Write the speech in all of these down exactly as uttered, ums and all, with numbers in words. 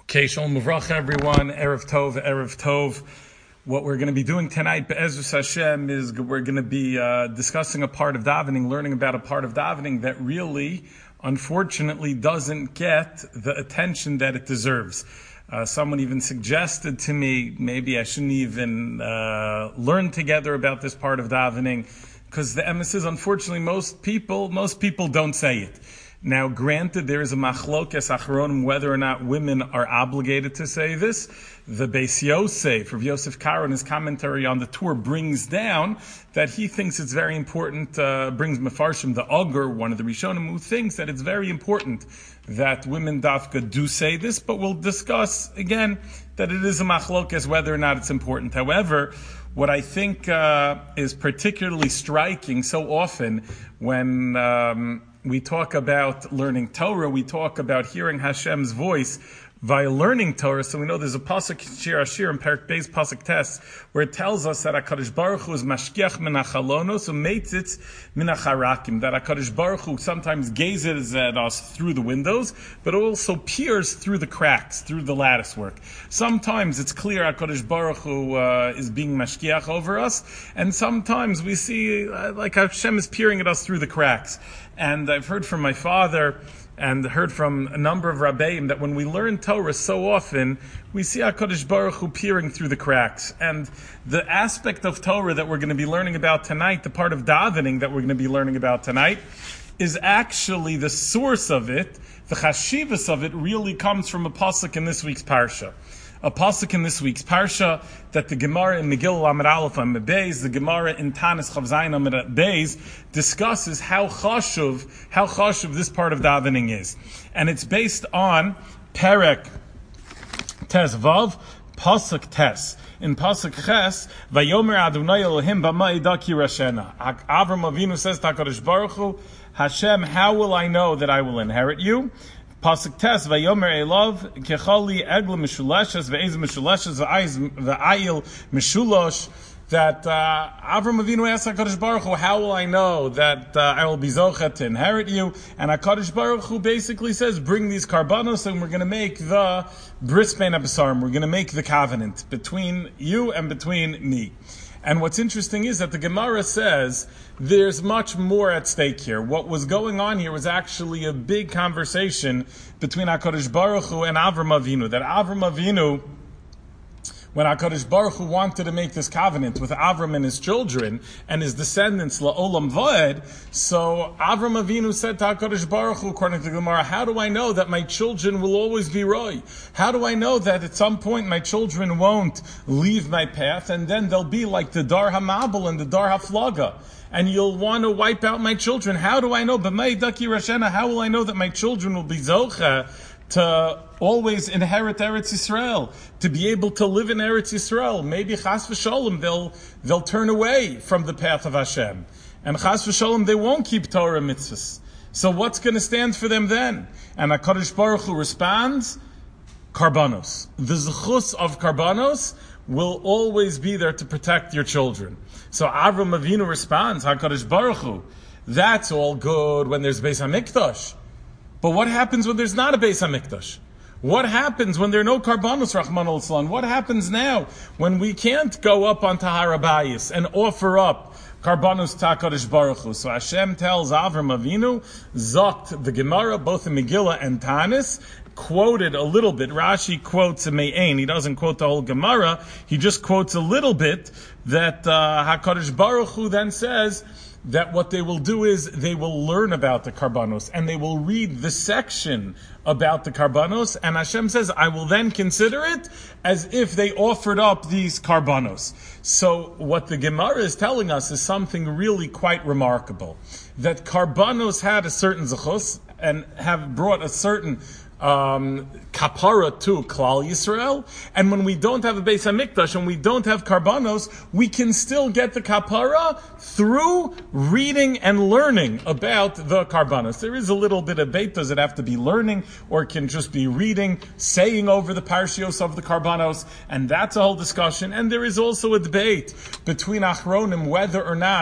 Okay, Shalom Uvracha, everyone. Erev Tov, Erev Tov. What we're going to be doing tonight, Be'ezus Hashem, is we're going to be uh, discussing a part of davening, learning about a part of davening that really, unfortunately, doesn't get the attention that it deserves. Uh, someone even suggested to me, maybe I shouldn't even uh, learn together about this part of davening, because the emes is, unfortunately, most people, most people don't say it. Now, granted, there is a machlokes achronim whether or not women are obligated to say this. The Beis Yosef, Rav Yosef Karo, in his commentary on the Tur, brings down that he thinks it's very important, uh, brings Mefarshim, the Augur, one of the Rishonim, who thinks that it's very important that women dafka do say this, but we'll discuss, again, that it is a machlokes whether or not it's important. However, what I think uh, is particularly striking so often when um, we talk about learning Torah, we talk about hearing Hashem's voice via learning Torah. So we know there's a pasuk in Shir Ashir in Perek Beis pasuk Tes where it tells us that HaKadosh Baruch Hu is mashkiach min hachalonos u'meitzitz min hacharakim. That HaKadosh Baruch Hu sometimes gazes at us through the windows, but also peers through the cracks, through the lattice work. Sometimes it's clear HaKadosh Baruch Hu uh, is being mashkiach over us, and sometimes we see uh, like Hashem is peering at us through the cracks. And I've heard from my father and heard from a number of Rabbeim that when we learn Torah so often, we see HaKadosh Baruch Hu peering through the cracks. And the aspect of Torah that we're going to be learning about tonight, the part of davening that we're going to be learning about tonight, is actually the source of it, the chashivas of it, really comes from a pasuk in this week's parsha. A pasuk in this week's parsha that the Gemara in Megillah Amud Aleph Amud Beis, the Gemara in Tanis Chav Zayin Amud Beis, discusses how chashuv, how chashuv this part of davening is, and it's based on Perek Tes Vav pasuk Tes. In pasuk Ches, Vayomer Adonai Elohim b'ma eda kirashena. Avram Avinu says to HaKadosh Baruch Hu, Hashem, how will I know that I will inherit you? Pasuk Tes, Vayomer Elav, Kechali Egla Mishulashes, Ve'ez Mishulashes, Ve'ayil Mishulosh, that uh, Avram Avinu asked HaKadosh Baruch Hu, how will I know that uh, I will be Zochet to inherit you? And HaKadosh Baruch Hu basically says, bring these karbanos and we're going to make the bris bein habesarim, we're going to make the covenant between you and between me. And what's interesting is that the Gemara says there's much more at stake here. What was going on here was actually a big conversation between HaKadosh Baruch Hu and Avram Avinu. That Avram Avinu, when HaKadosh Baruch Hu wanted to make this covenant with Avram and his children and his descendants, La'olam Va'ed, so Avram Avinu said to HaKadosh Baruch Hu, according to the Gemara, how do I know that my children will always be Roy? How do I know that at some point my children won't leave my path and then they'll be like the Dar HaMabel and the Dar HaFlaga? And you'll want to wipe out my children. How do I know? B'mei daki rashena, how will I know that my children will be Zocha to always inherit Eretz Yisrael, to be able to live in Eretz Yisrael? Maybe Chas v'Sholem, they'll, they'll turn away from the path of Hashem. And Chas v'Sholem, they won't keep Torah mitzvahs. So what's going to stand for them then? And HaKadosh Baruch Hu responds, Karbanos. The zechus of Karbanos will always be there to protect your children. So Avram Avinu responds, HaKadosh Baruch Hu, that's all good when there's Beis HaMikdash. But what happens when there's not a Beis HaMikdash? What happens when there are no karbanos, Rahman al-Islam? What happens now when we can't go up on Har HaBayis and offer up karbanos to HaKadosh Baruch Hu? So Hashem tells Avram Avinu, Zokt, the Gemara, both in Megillah and Tanis, quoted a little bit. Rashi quotes a Me'ain. He doesn't quote the whole Gemara. He just quotes a little bit that uh, HaKadosh Baruch Hu then says that what they will do is they will learn about the karbanos and they will read the section about the karbanos, and Hashem says, I will then consider it as if they offered up these karbanos. So what the Gemara is telling us is something really quite remarkable. That karbanos had a certain zechus and have brought a certain Um, kapara to Klal Yisrael, and when we don't have a Beis HaMikdash and we don't have karbanos, we can still get the kapara through reading and learning about the karbanos. There is a little bit of debate, does it have to be learning, or it can just be reading, saying over the parshios of the karbanos, and that's a whole discussion. And there is also a debate between Achronim whether or not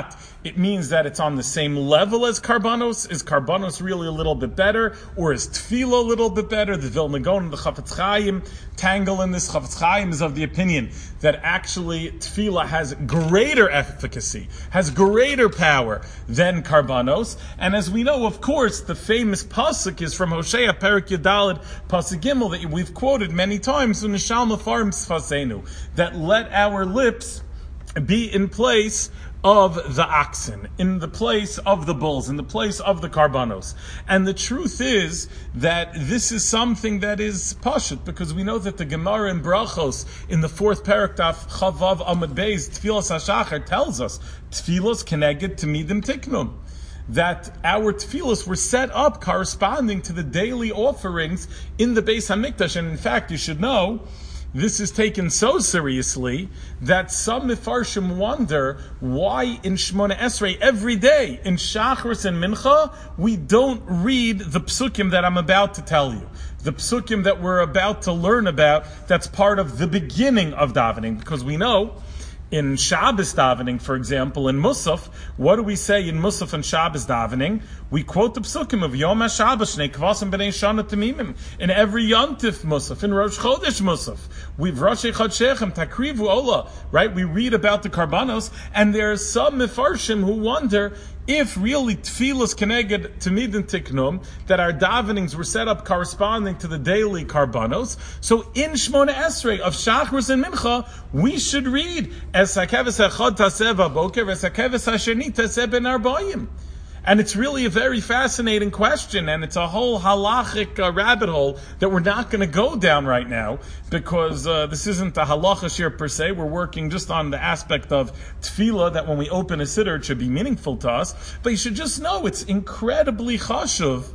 it means that it's on the same level as Karbanos. Is Karbanos really a little bit better? Or is Tefillah a little bit better? The Vilna Gaon and the Chafetz Chaim tangle in this. Chafetz Chaim is of the opinion that actually Tefillah has greater efficacy, has greater power than Karbanos. And as we know, of course, the famous pasuk is from Hosea, Perek Yudalid, pasuk Gimel, that we've quoted many times, Nishal Mafarim Sfasenu, that let our lips be in place of the oxen, in the place of the bulls, in the place of the karbanos. And the truth is that this is something that is pashut, because we know that the Gemara in Brachos, in the fourth paragraph, Chavav Amud Beis, Tfilos HaShachar, tells us, Tfilos keneged tamidim tiknum, that our tefillos were set up corresponding to the daily offerings in the Beis HaMikdash. And in fact, you should know, this is taken so seriously that some Mefarshim wonder why in Shemona Esrei every day, in Shachris and Mincha, we don't read the psukim that I'm about to tell you. The psukim that we're about to learn about, that's part of the beginning of davening, because we know in Shabbos davening, for example, in Musaf, what do we say in Musaf and Shabbos davening? We quote the psukim of Yom HaShabbos, Shnei Kvasim B'nei Shana Tamimim, in every Yontif Musaf, in Rosh Chodesh Musaf. We've Rosh Chodshechem, Takrivu Ola, right? We read about the Karbanos, and there are some Mefarshim who wonder if really Tfilas Keneged Tamidin Tiknum, that our davenings were set up corresponding to the daily Karbanos. So in Shmona Esrei of Shachris and Mincha, we should read Es HaKeves HaChod Taseh V'Boker, Es HaKeves HaSheni Taseh Ben Arbayim. And it's really a very fascinating question, and it's a whole halachic uh, rabbit hole that we're not going to go down right now, because uh, this isn't a halacha shir per se. We're working just on the aspect of tefillah, that when we open a siddur, it should be meaningful to us. But you should just know it's incredibly chashuv,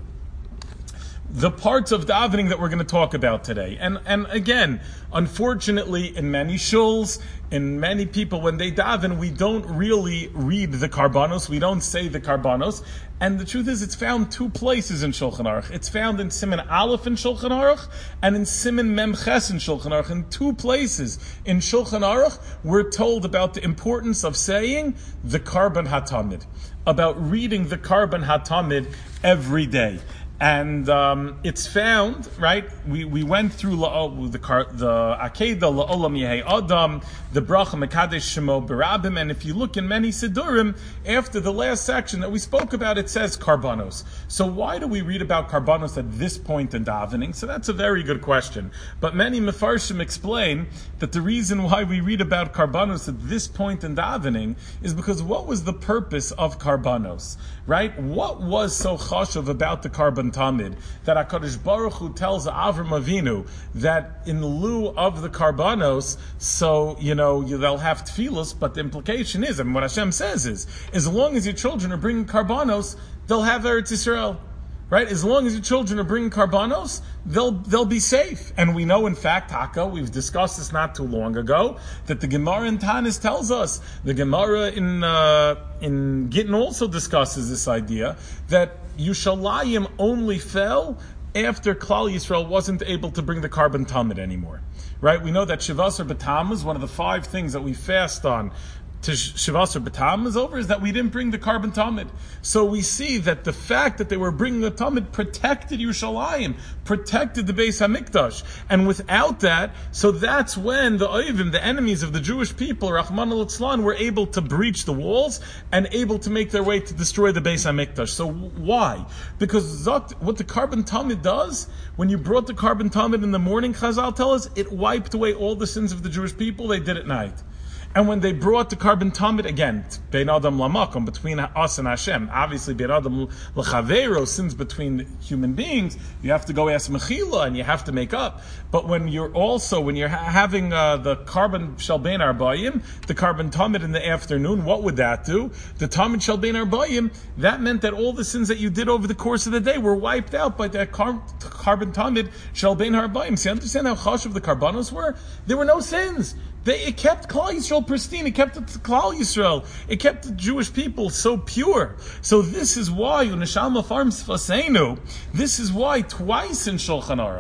the parts of davening that we're going to talk about today. And and again, unfortunately, in many shuls, in many people, when they daven, we don't really read the karbanos, we don't say the karbanos. And the truth is, it's found two places in Shulchan Aruch. It's found in Siman Aleph in Shulchan Aruch, and in Siman Mem Ches in Shulchan Aruch. In two places in Shulchan Aruch, we're told about the importance of saying the Karban HaTamid, about reading the Karban HaTamid every day. And um, it's found, right? We we went through la, the the Akedah La'olam Yehei Adam, the Bracha Mekadesh Shemo Berabim, and if you look in many Siddurim, after the last section that we spoke about, it says Karbanos. So why do we read about Karbanos at this point in davening? So that's a very good question. But many Mefarshim explain that the reason why we read about Karbanos at this point in davening is because what was the purpose of Karbanos, right? What was so chashuv about the Karban Tamid that HaKadosh Baruch Hu tells Avram Avinu that in lieu of the Karbanos, so, you know, they'll have tefillos, but the implication is, and what Hashem says is, as long as your children are bringing Karbanos, they'll have Eretz Yisrael. Right? As long as your children are bringing karbanos, they'll they'll be safe. And we know, in fact, Taka, we've discussed this not too long ago, that the Gemara in Tanis tells us, the Gemara in uh, in Gittin also discusses this idea, that Yushalayim only fell after Klal Yisrael wasn't able to bring the Karban Tamid anymore. Right? We know that Shivasar B'Tammuz, one of the five things that we fast on to Shivasar B'Tam is over, is that we didn't bring the Karban Tamid. So we see that the fact that they were bringing the Tamid protected Yerushalayim, protected the Beis HaMikdash. And without that, so that's when the Oivim, the enemies of the Jewish people, Rachmana litzlan, were able to breach the walls and able to make their way to destroy the Beis HaMikdash. So why? Because what the Karban Tamid does, when you brought the Karban Tamid in the morning, Chazal tell us, it wiped away all the sins of the Jewish people. They did at night. And when they brought the Karban Tamid, again, Bein Adam Lamakom, between us and Hashem, obviously Bein Adam L'Chavero, sins between human beings, you have to go ask Mechila and you have to make up. But when you're also, when you're ha- having uh, the Karban Shel Bein Arbayim, the Karban Tamid in the afternoon, what would that do? The Tamid Shel Bein Arbayim, that meant that all the sins that you did over the course of the day were wiped out by that Kar- Karban Tamid Shel Bein Arbayim. See, understand how chashuv the Karbanos were? There were no sins. They, it kept Klal Yisrael pristine. It kept the Klal Yisrael. It kept the Jewish people so pure. So this is why, Uneshama Farms Fasenu, this is why twice in Shulchan Aruch,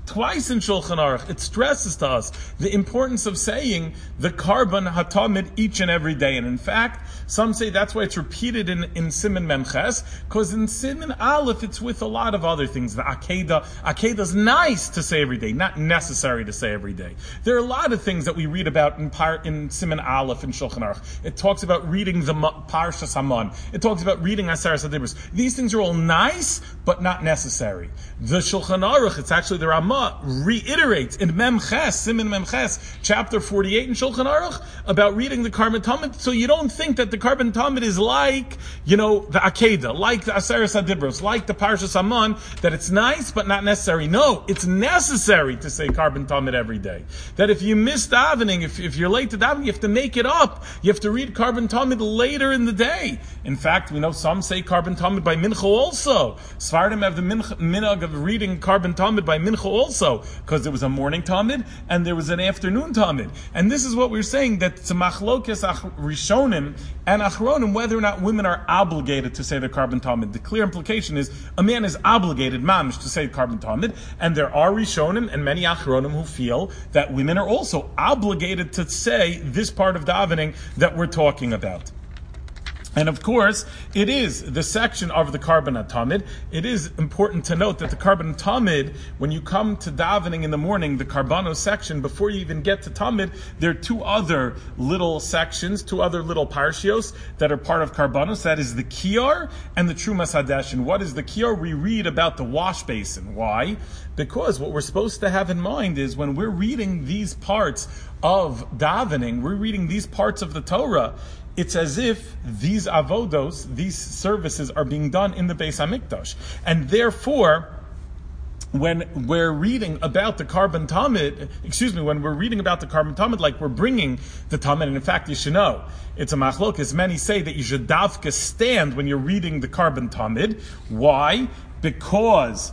Twice in Shulchan Aruch, it stresses to us the importance of saying the Karban HaTamid each and every day. And in fact, some say that's why it's repeated in, in Siman Memches, because in Siman Aleph it's with a lot of other things. The Akedah, Akedah is nice to say every day, not necessary to say every day. There are a lot of things that we read about in, par, in Siman Aleph in Shulchan Aruch. It talks about reading the Parshas Haman. It talks about reading Aseres HaDibros. These things are all nice, but not necessary. The Shulchan Aruch, it's actually the Ramah, reiterates in Memches, Siman Memches, chapter forty-eight in Shulchan Aruch, about reading the Karban Tamid. So you don't think that the Karban Tamid is like, you know, the Akedah, like the Aseres HaDibros, like the Parshas Haman, that it's nice but not necessary. No, it's necessary to say Karban Tamid every day. That if you miss davening, if, if you're late to davening, you have to make it up. You have to read Karban Tamid later in the day. In fact, we know some say Karban Tamid by Mincha also. Sfardim have the minhag of reading Karban Tamid by Mincha also, because there was a morning Tamid and there was an afternoon Tamid. And this is what we're saying, that it's a machlokes Rishonim and Achronim whether or not women are obligated to say the Karban Tamid. The clear implication is a man is obligated, mamish, to say Karban Tamid, and there are Rishonim and many Achronim who feel that women are also obligated to say this part of davening that we're talking about. And of course, it is the section of the Karban Tamid. It is important to note that the Karban Tamid, when you come to davening in the morning, the Karbano section, before you even get to Tamid, there are two other little sections, two other little parshios that are part of Karbanos. That is the Kiyar and the Trumas Hadesh. And what is the Kiyar? We read about the wash basin. Why? Because what we're supposed to have in mind is when we're reading these parts of davening, we're reading these parts of the Torah, it's as if these avodos, these services, are being done in the Beis HaMikdash. And therefore, when we're reading about the Karban Tamid, excuse me, when we're reading about the Karban Tamid, like we're bringing the Tamid, and in fact, you should know, it's a machlokes. Many say that you should davka stand when you're reading the Karban Tamid. Why? Because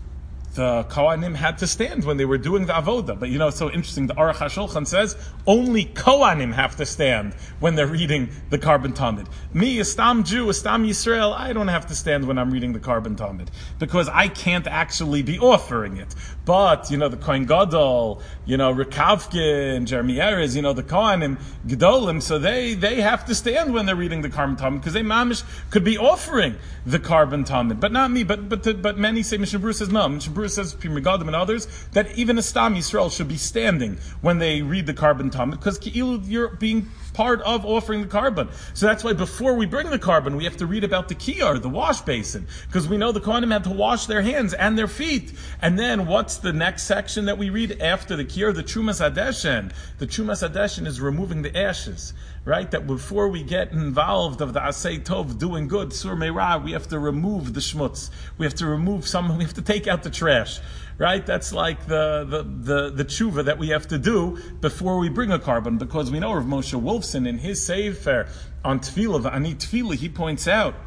the Kohanim had to stand when they were doing the avoda. But you know, it's so interesting. The Aruch HaShulchan says only Kohanim have to stand when they're reading the Karban Tamid. Me, a Stam Jew, a Stam Yisrael, I don't have to stand when I'm reading the Karban Tamid because I can't actually be offering it. But you know, the Kohen Gadol, you know, Rekavke and Jeremy Erez, you know, the Kohanim Gedolim, so they they have to stand when they're reading the Karban Tamid because they mamish could be offering the Karban Tamid, but not me. But but the, but many say Mishnah Berurah says no. Mishnah Berurah says, Pri Megadim and others, that even a Stam Yisrael should be standing when they read the Karban Tamid, because you're being part of offering the Karban. So that's why before we bring the Karban, we have to read about the Kiyar, the wash basin, because we know the Kohanim had to wash their hands and their feet. And then what's the next section that we read after the Kiyar? The Trumas Hadeshen. The Trumas Hadeshen is removing the ashes. Right? That before we get involved of the Asay Tov, doing good, Sur Meirah, we have to remove the shmutz. We have to remove some, we have to take out the trash. Right? That's like the, the, the, the tshuva that we have to do before we bring a Karban, because we know Rav Moshe Wolfson in his Sefer on Tefillah, Ani Tefillah, he points out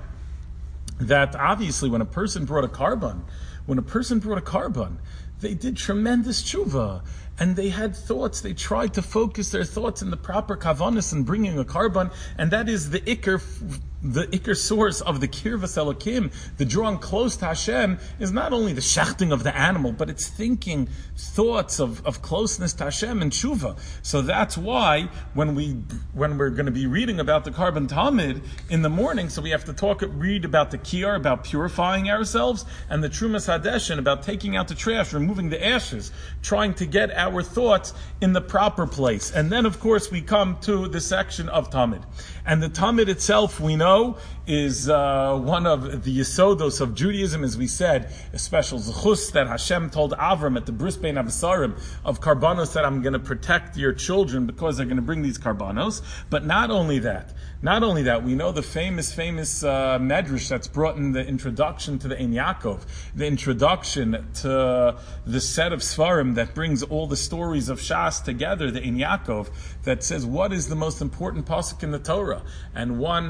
that obviously when a person brought a Karban, when a person brought a Karban, they did tremendous tshuva. And they had thoughts, they tried to focus their thoughts in the proper kavanas and bringing a Karban, and that is the ikr, the ikr source of the kirvas elokim, the drawing close to Hashem, is not only the shachting of the animal, but it's thinking thoughts of, of closeness to Hashem and tshuva. So that's why when we when we're going to be reading about the Karban Tamid in the morning, so we have to talk, read about the kiyar, about purifying ourselves, and the trumas hadeshin, about taking out the trash, removing the ashes, trying to get our our thoughts in the proper place. And then, of course, we come to the section of Tamid. And the Tamid itself, we know, is uh, one of the Yesodos of Judaism, as we said, a special zechus that Hashem told Avram at the Bris Bein Abasarim of Karbanos, that I'm going to protect your children because they're going to bring these Karbanos. But not only that, not only that, we know the famous, famous uh, medrash that's brought in the introduction to the Ein Yaakov, the introduction to the set of Svarim that brings all the stories of Shas together, the Ein Yaakov, that says what is the most important pasuk in the Torah. And one pshat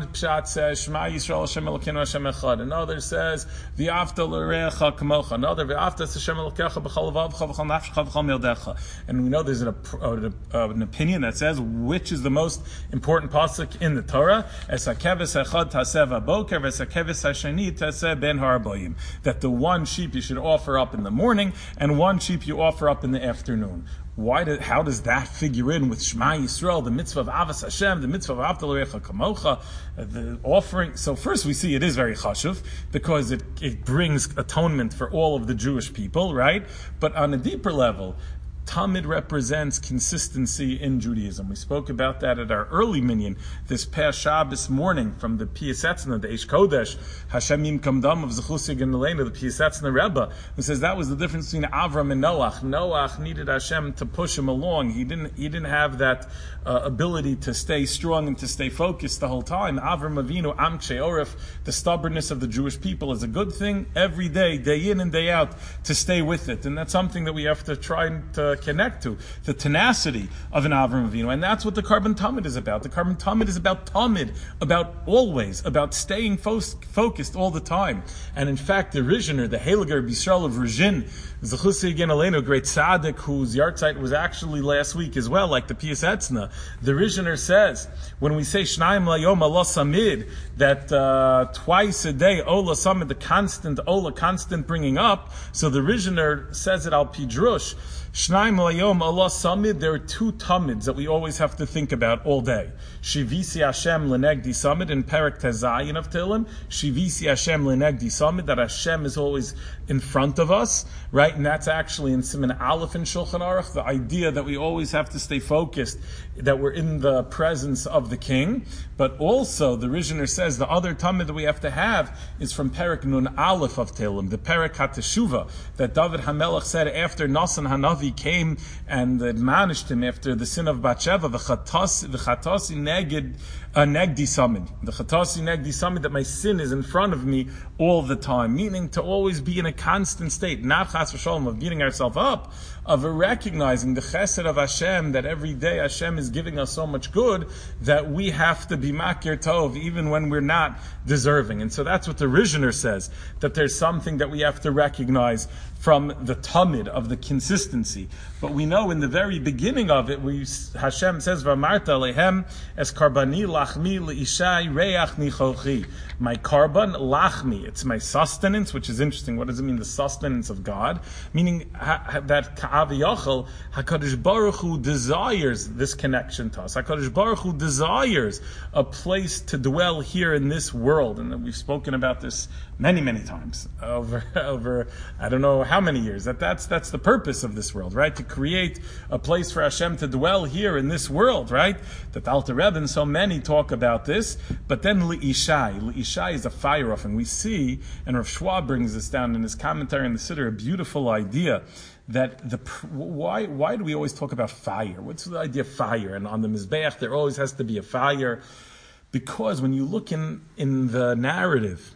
spot says, Shema Yisrael Hashem Elokeinu Hashem Echad. Another says, V'afta l'recha kamocha. Another, V'afta Hashem Elokecha b'chol levavcha v'chol nafshecha v'chol mildecha. And we know there's an, uh, an opinion that says which is the most important pasuk in the Torah. Es hakeves echad taseh v'boker, v'es hakeves hasheni taseh ben harboyim. That the one sheep you should offer up in the morning, and one sheep you offer up in the afternoon. Why did, how does that figure in with Shema Yisrael, the mitzvah of Avas Hashem, the mitzvah of Avta L'Orecha Kamocha, the offering? So first we see it is very chashuv, because it, it brings atonement for all of the Jewish people, right? But on a deeper level, Tamid represents consistency in Judaism. We spoke about that at our early minyan this past Shabbos morning from the Piasetzna, the Eish Kodesh, Hashem Yimkam Dam of Zechusig and Elena, the Piasetzna Rebbe, who says that was the difference between Avram and Noach. Noach needed Hashem to push him along. He didn't, he didn't have that uh, ability to stay strong and to stay focused the whole time. Avram Avinu, Am Oref, the stubbornness of the Jewish people is a good thing every day, day in and day out, to stay with it. And that's something that we have to try to connect to, the tenacity of an Avram Avinu, and that's what the Karban Tamid is about. The Karban Tamid is about Tamid, about always, about staying fo- focused all the time. And in fact, the Rizhiner, the Heiliger B'Yisrael of Rizhin, Zechusei Gen Aleinu, great tzaddik, whose yahrzeit was actually last week as well, like the Pias Etzna, the Rizhiner says, when we say Shnayim Layom Ola Samid, that uh, twice a day, Ola Samid, the constant, Ola, constant bringing up, so the Rizhiner says it al Pidrush, Shnaim Layom Allah Samid, there are two Tamids that we always have to think about all day. Shivisi Hashem Lenegdi Samid in Perek Tezayin of Tehillim. Shivisi Hashem Lenegdi Samid, that Hashem is always in front of us, right? And that's actually in Siman Aleph in Shulchan Aruch, the idea that we always have to stay focused, that we're in the presence of the King. But also, the Rizhiner says, the other Tamid that we have to have is from Perek Nun Aleph of Tehillim, the Perek HaTeshuva, that David HaMelech said after Nasan Hanavi came and admonished him after the sin of Bathsheba, the Chatasi Neged uh, Negdi Samid, the Chatasi Negdi Samid, that my sin is in front of me all the time, meaning to always be in a constant state, not Chas v'Shalom of beating ourselves up, of recognizing the chesed of Hashem, that every day Hashem is giving us so much good that we have to be makir tov even when we're not deserving. And so that's what the Rizhiner says, that there's something that we have to recognize from the tamid of the consistency. But we know in the very beginning of it, we, Hashem says, "V'amarta lehem es karbani lachmi leishai reach nichochi." My karban lachmi, it's my sustenance, which is interesting. What does it mean, the sustenance of God? Meaning ha, ha, that ka'aviyachal, HaKadosh Baruch Hu desires this connection to us. HaKadosh Baruch Hu desires a place to dwell here in this world. And we've spoken about this many, many times over, over I don't know how many years. That that's that's the purpose of this world, right? To create a place for Hashem to dwell here in this world, right? That Alter Rebbe and so many talk about this. But then Li'ishai, Li'ishai is a fire offering. We see, and Rav Schwab brings this down in his commentary on the Siddur, a beautiful idea that the why why do we always talk about fire? What's the idea of fire? And on the Mizbeach there always has to be a fire, because when you look in in the narrative,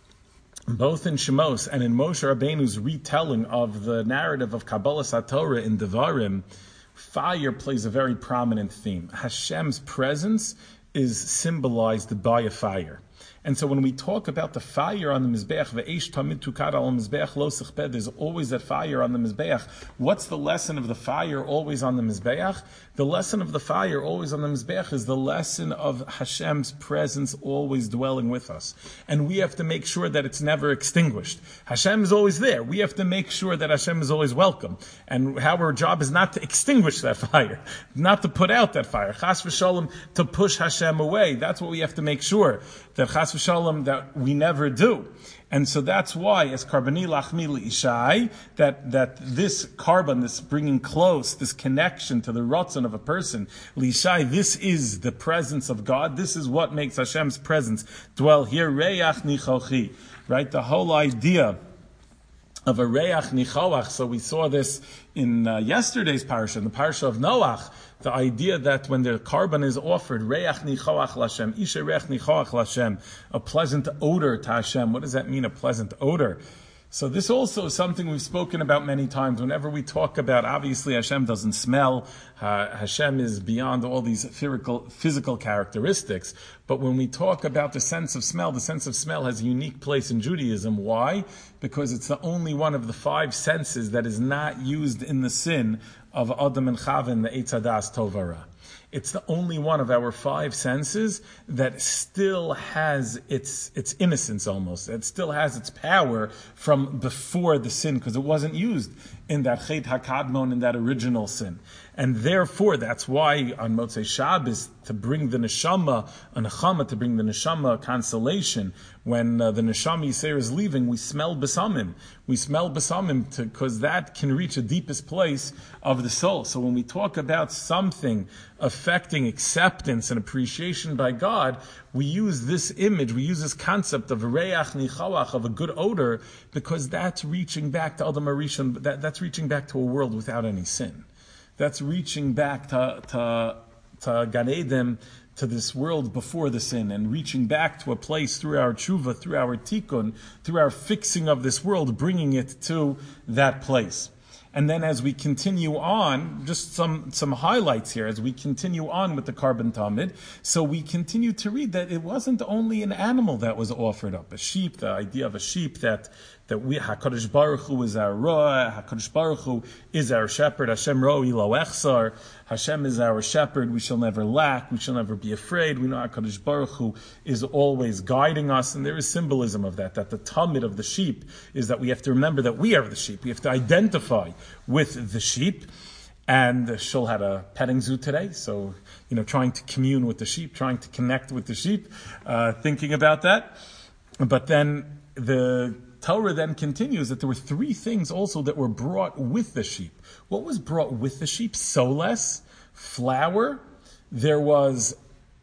both in Shemos and in Moshe Rabbeinu's retelling of the narrative of Kabbalah Satorah in Devarim, fire plays a very prominent theme. Hashem's presence is symbolized by a fire. And so when we talk about the fire on the Mizbeach, ve'esh tamid tukad al Mizbeach lo sichbed, there's always that fire on the Mizbeach. What's the lesson of the fire always on the Mizbeach? The lesson of the fire always on the Mizbeach is the lesson of Hashem's presence always dwelling with us. And we have to make sure that it's never extinguished. Hashem is always there. We have to make sure that Hashem is always welcome. And our job is not to extinguish that fire, not to put out that fire. Chas v'shalom, to push Hashem away. That's what we have to make sure, that chas v'shalom, that we never do. And so that's why, as karbani lachmi li'ishai, that, that this carbon, this bringing close, this connection to the rotzon of a person, li'ishai, this is the presence of God. This is what makes Hashem's presence dwell here. Reach nichochi, right? The whole idea of a reach nichoach. So we saw this in uh, yesterday's parsha, in the parsha of Noach. The idea that when the carbon is offered, reach nichoach l'Hashem, isha reach nichoach l'Hashem, a pleasant odor to Hashem. What does that mean, a pleasant odor? So this also is something we've spoken about many times. Whenever we talk about, obviously Hashem doesn't smell, uh, Hashem is beyond all these physical, physical characteristics. But when we talk about the sense of smell, the sense of smell has a unique place in Judaism. Why? Because it's the only one of the five senses that is not used in the sin of Adam and Chava in the Eitz Hadas Tov Hara. It's the only one of our five senses that still has its its innocence almost. It still has its power from before the sin, because it wasn't used in that Chet HaKadmon, in that original sin. And therefore, that's why on Motzei Shabbos, to bring the neshama, a nechama, to bring the neshama consolation, when uh, the neshama Yisrael is leaving, we smell besamim. We smell besamim because that can reach the deepest place of the soul. So when we talk about something affecting acceptance and appreciation by God, we use this image, we use this concept of reach nichawach, of a good odor, because that's reaching back to Adam Arishon, that, that's reaching back to a world without any sin. That's reaching back to, to, to Gan Eden, to this world before the sin, and reaching back to a place through our tshuva, through our tikkun, through our fixing of this world, bringing it to that place. And then as we continue on, just some, some highlights here, as we continue on with the Karban Tamid, so we continue to read that it wasn't only an animal that was offered up, a sheep, the idea of a sheep that that we, HaKadosh Baruch Hu is our roa, HaKadosh Baruch Hu is our shepherd, Hashem ro'i lo echsar, Hashem is our shepherd, we shall never lack, we shall never be afraid, we know HaKadosh Baruch Hu is always guiding us, and there is symbolism of that, that the tamid of the sheep is that we have to remember that we are the sheep, we have to identify with the sheep. And Shul had a petting zoo today, so, you know, trying to commune with the sheep, trying to connect with the sheep, uh, thinking about that. But then the Torah then continues that there were three things also that were brought with the sheep. What was brought with the sheep? Soles, flour, there was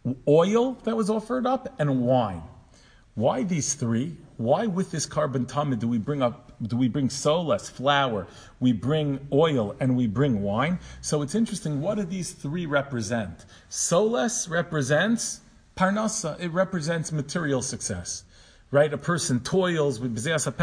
oil that was offered up, and wine. Why these three? Why with this Karban Tamid do we bring up, do we bring soles, flour, we bring oil, and we bring wine? So it's interesting, what do these three represent? Soles represents parnasa, it represents material success. Right? A person toils, we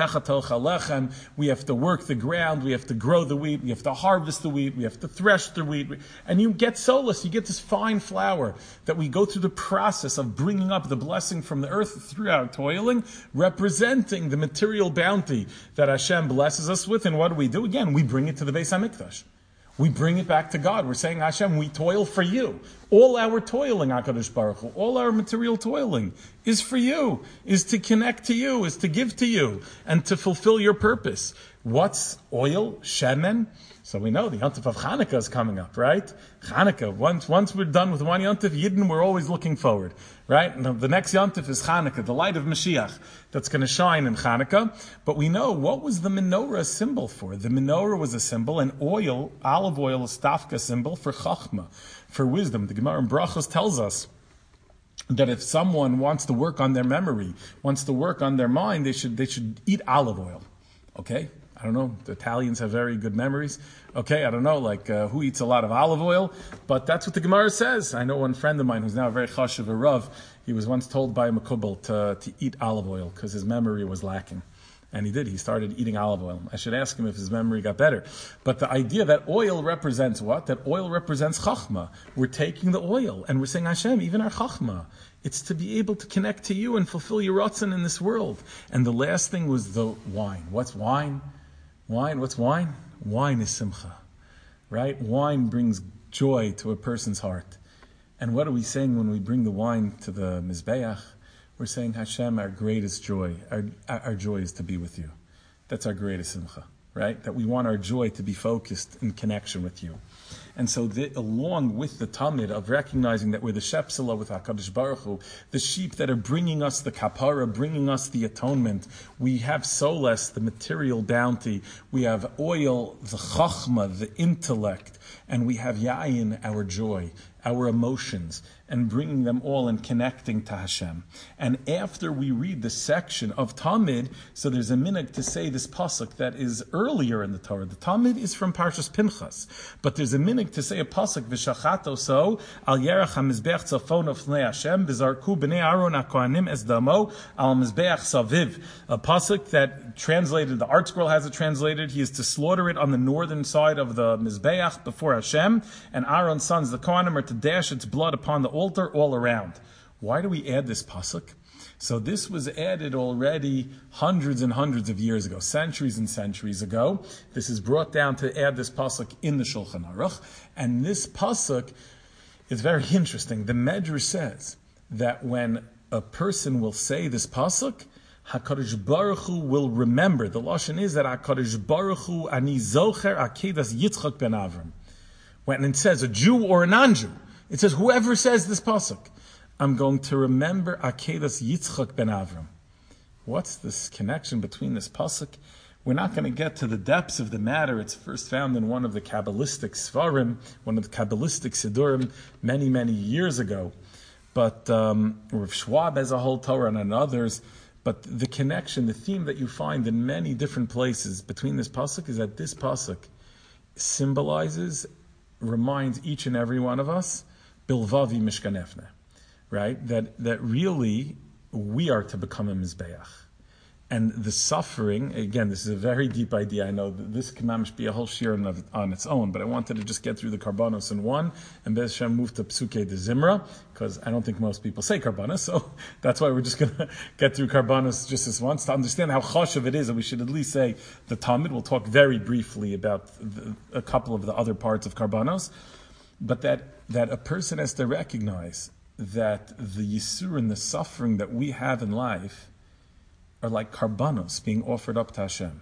we have to work the ground, we have to grow the wheat, we have to harvest the wheat, we have to thresh the wheat, and you get solace, you get this fine flour that we go through the process of bringing up the blessing from the earth through our toiling, representing the material bounty that Hashem blesses us with. And what do we do? Again, we bring it to the Beis HaMikdash. We bring it back to God. We're saying, Hashem, we toil for you. All our toiling, HaKadosh Baruch Hu, all our material toiling is for you, is to connect to you, is to give to you, and to fulfill your purpose. What's oil? Shemen? So we know the Yontif of Chanukah is coming up, right? Chanukah. Once, once we're done with one Yontif, Yidden, we're always looking forward, right? Now, the next Yontif is Chanukah, the light of Mashiach that's going to shine in Chanukah. But we know, what was the menorah a symbol for? The menorah was a symbol, and oil, olive oil, is tafka symbol for Chachma, for wisdom. The Gemara in Brachos tells us that if someone wants to work on their memory, wants to work on their mind, they should they should eat olive oil. Okay? I don't know, the Italians have very good memories. Okay, I don't know, like uh, who eats a lot of olive oil, but that's what the Gemara says. I know one friend of mine who's now a very chashuv a Rav, he was once told by a Makubal to, to eat olive oil because his memory was lacking. And he did, he started eating olive oil. I should ask him if his memory got better. But the idea that oil represents what? That oil represents chachma. We're taking the oil and we're saying, Hashem, even our chachma, it's to be able to connect to you and fulfill your ratzon in this world. And the last thing was the wine. What's wine? Wine, what's wine? Wine is simcha, right? Wine brings joy to a person's heart. And what are we saying when we bring the wine to the Mizbeach? We're saying, Hashem, our greatest joy, our, our joy is to be with you. That's our greatest simcha, right? That we want our joy to be focused in connection with you. And so the, along with the tamid of recognizing that we're the shepsela with HaKadosh Baruch Hu, the sheep that are bringing us the kapara, bringing us the atonement, we have soles, the material bounty, we have oil, the chachma, the intellect, and we have yayin, our joy, our emotions, and bringing them all and connecting to Hashem. And after we read the section of Tamid, so there's a minhag to say this pasuk that is earlier in the Torah. The Tamid is from Parshas Pinchas, but there's a minhag to say a pasuk v'shachato so al yerach hamizbeach tzafon of Fnei Hashem v'zarku b'nei Aaron hakohanim es damo al mizbeach saviv. A pasuk that translated, the Art Scroll has it translated, he is to slaughter it on the northern side of the mizbeach before Hashem, and Aaron's sons, the Kohanim, are to dash its blood upon the altar all around. Why do we add this pasuk? So this was added already hundreds and hundreds of years ago, centuries and centuries ago. This is brought down to add this pasuk in the Shulchan Aruch, and this pasuk is very interesting. The Medrash says that when a person will say this pasuk, HaKadosh Baruch Hu will remember. The lashon is that HaKadosh Baruch Hu ani zocher akedas Yitzchak ben Avram. When it says a Jew or a non-Jew, it says whoever says this pasuk, I'm going to remember akedas Yitzchak ben Avram. What's this connection between this pasuk? We're not going to get to the depths of the matter. It's first found in one of the Kabbalistic Svarim, one of the Kabbalistic Sidurim, many, many years ago. But um, Rav Schwab has a whole Torah and others. But the connection, the theme that you find in many different places between this pasuk is that this pasuk symbolizes, reminds each and every one of us, Bilvavi Mishkanefne, right? That that really we are to become a Mizbeach. And the suffering, again, this is a very deep idea. I know that this can mamish be a whole shir on, on its own, but I wanted to just get through the Karbanos in one, and Bez Hashem move to Psuke de Zimra, because I don't think most people say Karbanos, so that's why we're just going to get through Karbanos just this once, to understand how chashuv it is, and we should at least say the Talmud. We'll talk very briefly about the, a couple of the other parts of Karbanos, but that, that a person has to recognize that the Yisur and the suffering that we have in life are like karbanos being offered up to Hashem.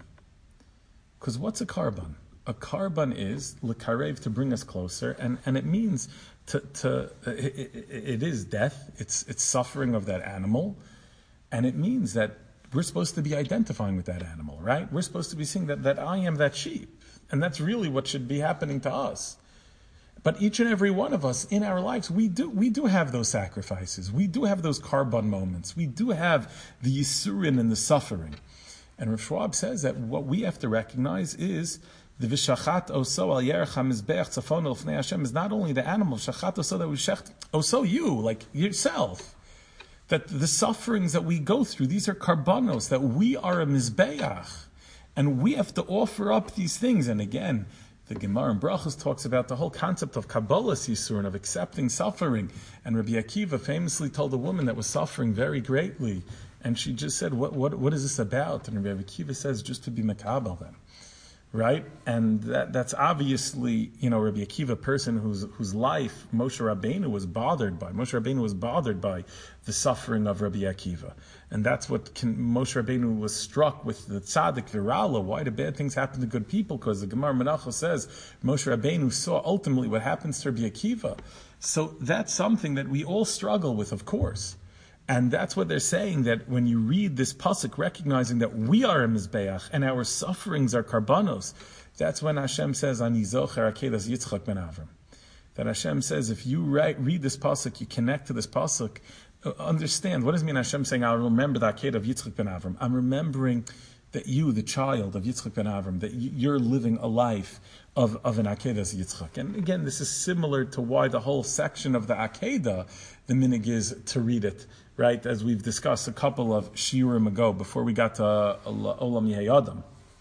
Because what's a karban? A karban is l'karev, to bring us closer, and, and it means to, to it, it, it is death, it's it's suffering of that animal, and it means that we're supposed to be identifying with that animal, right? We're supposed to be seeing that, that I am that sheep, and that's really what should be happening to us. But each and every one of us in our lives, we do we do have those sacrifices. We do have those karban moments. We do have the yisurin and the suffering. And Rav Schwab says that what we have to recognize is the v'shachat oso al yerech hamizbeach tzafon el fnei Hashem is not only the animal, v'shachat oso that we shecht, oso you, like yourself. That the sufferings that we go through, these are karbanos, that we are a mizbeach. And we have to offer up these things. And again, the Gemara in Brachos talks about the whole concept of Kabbalas Yisurin, of accepting suffering. And Rabbi Akiva famously told a woman that was suffering very greatly, and she just said, what what, what is this about? And Rabbi Akiva says, just to be makabel them. Right? And that that's obviously, you know, Rabbi Akiva, a person whose whose life Moshe Rabbeinu was bothered by. Moshe Rabbeinu was bothered by the suffering of Rabbi Akiva. And that's what can, Moshe Rabbeinu was struck with the tzaddik virala. Why do bad things happen to good people? Because the Gemara Menachos says Moshe Rabbeinu saw ultimately what happens to Rabbi Akiva. So that's something that we all struggle with, of course. And that's what they're saying, that when you read this pasuk, recognizing that we are a mizbeach and our sufferings are karbanos, that's when Hashem says, Ani zocher akedas Yitzchak ben Avram. That Hashem says, if you write, read this pasuk, you connect to this pasuk, understand, what does it mean Hashem saying, I'll remember the aked of Yitzchak ben Avram? I'm remembering that you, the child of Yitzchak ben Avram, that you're living a life of, of an akedas Yitzchak. And again, this is similar to why the whole section of the akeda, the minhag is to read it, right? As we've discussed a couple of shiurim ago, before we got to Olam Yehei Adam.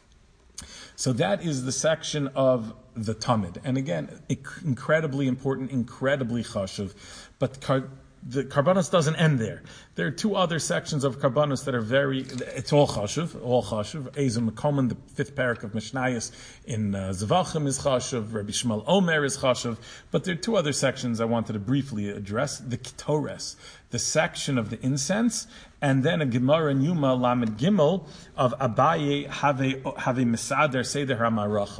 So that is the section of the Tamid. And again, incredibly important, incredibly chashuv. But car- the Karbanos doesn't end there. There are two other sections of Karbanos that are very, it's all chashuv, all chashuv. Ezim Mekomen, the fifth parak of Mishnayos in uh, Zavachim is chashuv, Rabbi Shmuel Omer is chashuv. But there are two other sections I wanted to briefly address. The Ketores, the section of the incense, and then a Gemara in Yuma Lamed Gimel of Abaye Have Have Mesader Seder HaMaracha.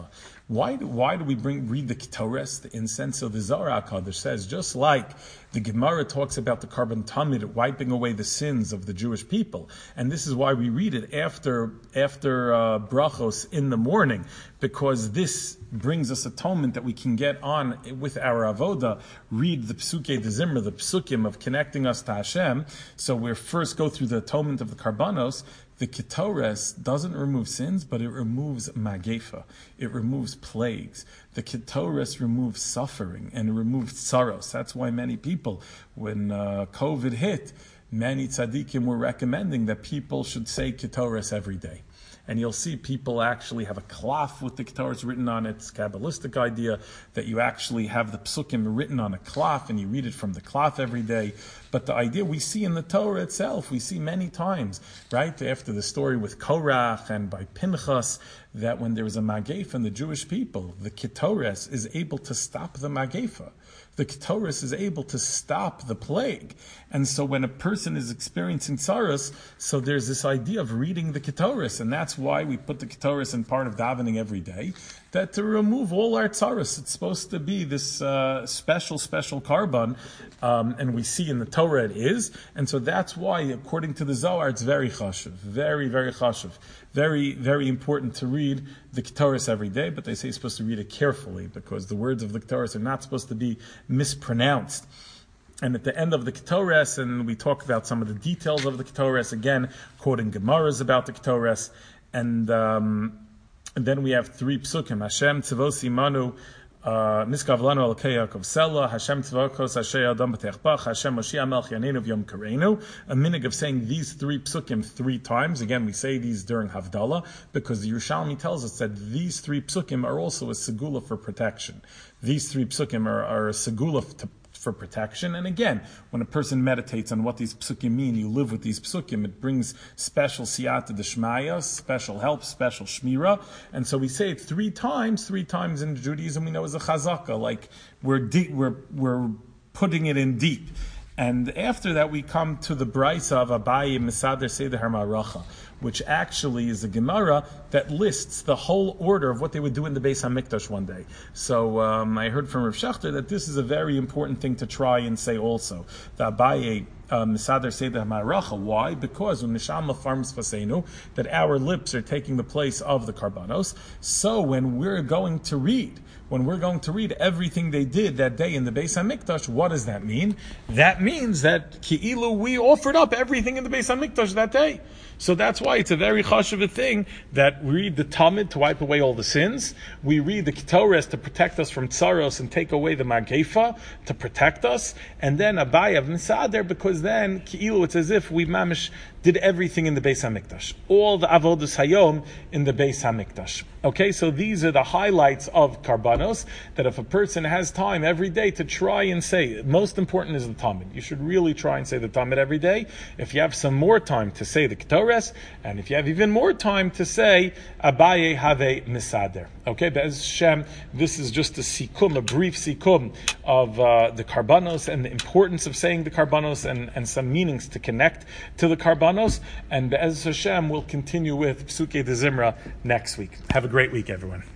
Why do, why do we bring read the Ketores, the incense? So the Zohar HaKadosh says, just like the Gemara talks about the Karban Tamid wiping away the sins of the Jewish people, and this is why we read it after after uh, brachos in the morning, because this brings us atonement that we can get on with our avoda. Read the Psukei de Zimra, the Psukim of connecting us to Hashem. So we first go through the atonement of the Karbanos. The Ketores doesn't remove sins, but it removes magefa. It removes plagues. The Ketores removes suffering and it removes tsaros. That's why many people, when uh, COVID hit, many tzaddikim were recommending that people should say Ketores every day. And you'll see people actually have a cloth with the Ketores written on it. It's a Kabbalistic idea that you actually have the psukim written on a cloth and you read it from the cloth every day. But the idea we see in the Torah itself, we see many times, right, after the story with Korach and by Pinchas, that when there was a magefa in the Jewish people, the Ketores is able to stop the magefa. The Ketores is able to stop the plague. And so when a person is experiencing tsaros, so there's this idea of reading the Ketores, and that's why we put the Ketores in part of davening every day, that to remove all our tsaros, it's supposed to be this uh, special, special carbon, um, and we see in the Torah it is, and so that's why, according to the Zohar, it's very chashuv, very, very chashuv, very, very important to read the Ketores every day, but they say you're supposed to read it carefully, because the words of the Ketores are not supposed to be mispronounced. And at the end of the Ketores, and we talk about some of the details of the Ketores, again, quoting Gemaras about the Ketores, and, um, and then we have three psukim, Hashem tzivos imanu, Miskav lanu alkei Yaakov Sela, Hashem tzivokos Asher Adam b'techbach, Hashem Moshiach Melech Yaneinu v'yom kareinu. A minig of saying these three psukim three times. Again, we say these during Havdalah, because the Yerushalmi tells us that these three psukim are also a segula for protection. These three psukim are, are a segula to for protection. And again, when a person meditates on what these psukim mean, you live with these psukim, it brings special siyata d'shmaya, special help, special shmira. And so we say it three times, three times in Judaism we know as a chazaka, like we're deep, we're, we're putting it in deep. And after that we come to the Braisa of Abaye Mesader Seder HaMaracha, which actually is a Gemara that lists the whole order of what they would do in the Beis HaMikdash one day. So um, I heard from Rav Shachter that this is a very important thing to try and say also. The Abaye Mesader Seder HaMaracha. Why? Because Unishama farms Fasenu, that our lips are taking the place of the Karbanos. So when we're going to read, when we're going to read everything they did that day in the Beis HaMikdash, what does that mean? That means that Ki'ilu, we offered up everything in the Beis HaMikdash that day. So that's why it's a very chashuv a thing that we read the Talmud to wipe away all the sins. We read the Ketores to protect us from tsaros and take away the magefa to protect us. And then Abaye of Mesader, because then Ki'ilu, it's as if we mamish did everything in the Beis HaMikdash. All the avodas hayom in the Beis HaMikdash. Okay, so these are the highlights of Karbanos, that if a person has time every day to try and say, most important is the Talmud. You should really try and say the Talmud every day. If you have some more time to say the Ketores, and if you have even more time to say Abaye Have Mesader. Okay, Be'ez Shem, this is just a sikum, a brief sikum of uh, the Karbanos and the importance of saying the Karbanos and, and some meanings to connect to the Karbanos. And Be'ez Hashem, we'll continue with Psukei de Zimra next week. Have a great week, everyone.